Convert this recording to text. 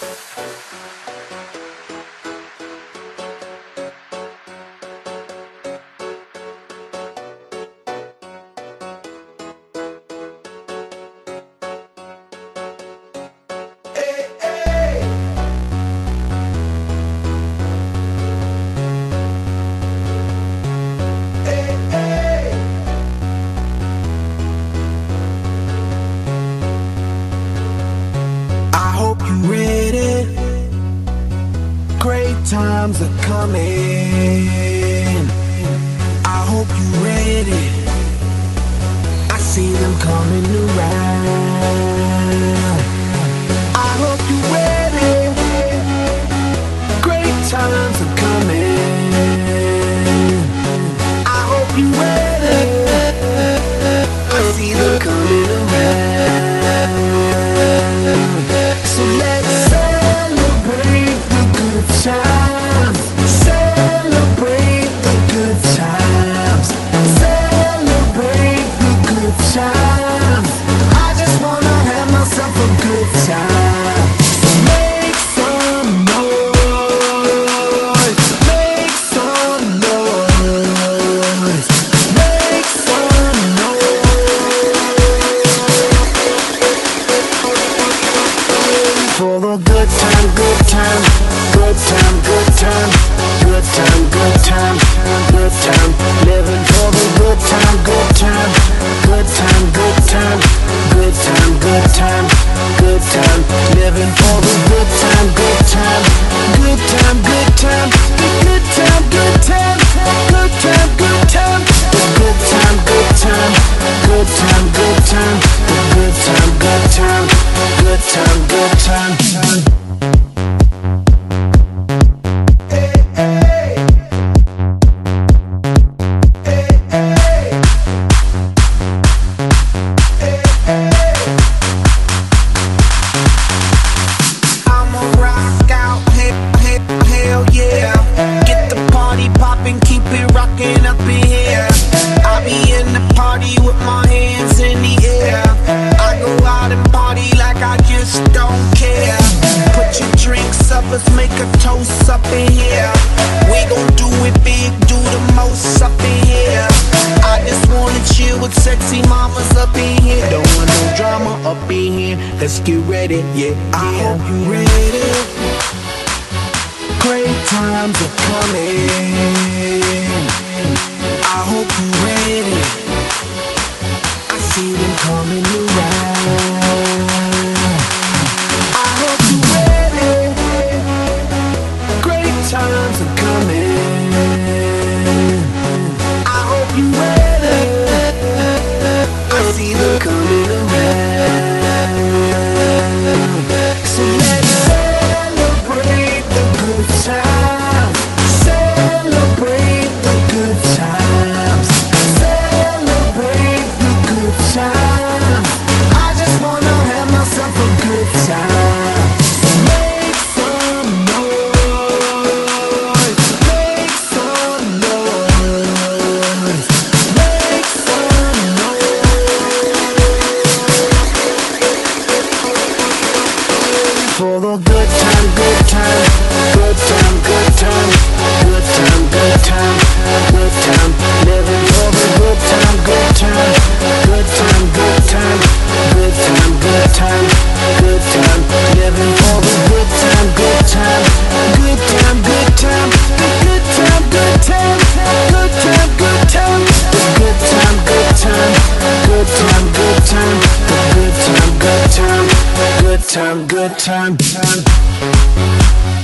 Times are coming. I hope you're ready. I see them coming around. I hope you're ready. Great times are coming. I hope you're ready. I see them coming around. So let's celebrate the good times. Celebrate the good times. Celebrate the good times. I just wanna have myself a good time. Make some noise. Make some noise. Make some noise. For the good time, good time. Good time, good time. Good time, good time, good time. Living for the good time, good time. Good time, good time. Good time, good time. Good time. Living for the good time, good time. Good time, good time. Good time, good time. Good time, good time. Good time, good time. Good time, good time. Good time, good time. Good time, good time. Let's make a toast up in here. We gon' do it big, do the most up in here. I just wanna chill with sexy mamas up in here. Don't want no drama up in here. Let's get ready, yeah. I hope you ready. Great times are coming. I hope you ready. I see them coming around. I hope you ready. Times are coming. I hope you're ready. I see them coming around. So let's celebrate the good times. Celebrate the good times. Celebrate the good times. I just wanna have myself a good time. For the good time, good time. Good time, good time. Good time, good time. Good time. Living for the good time, good time. Good time, good time. Good time, good time. Good time. Living for the good time, good time. Good time, good time. Good time, good time. Good time, good time. Good time, good time. Good time, good time. Good time, good time. Good time, good time.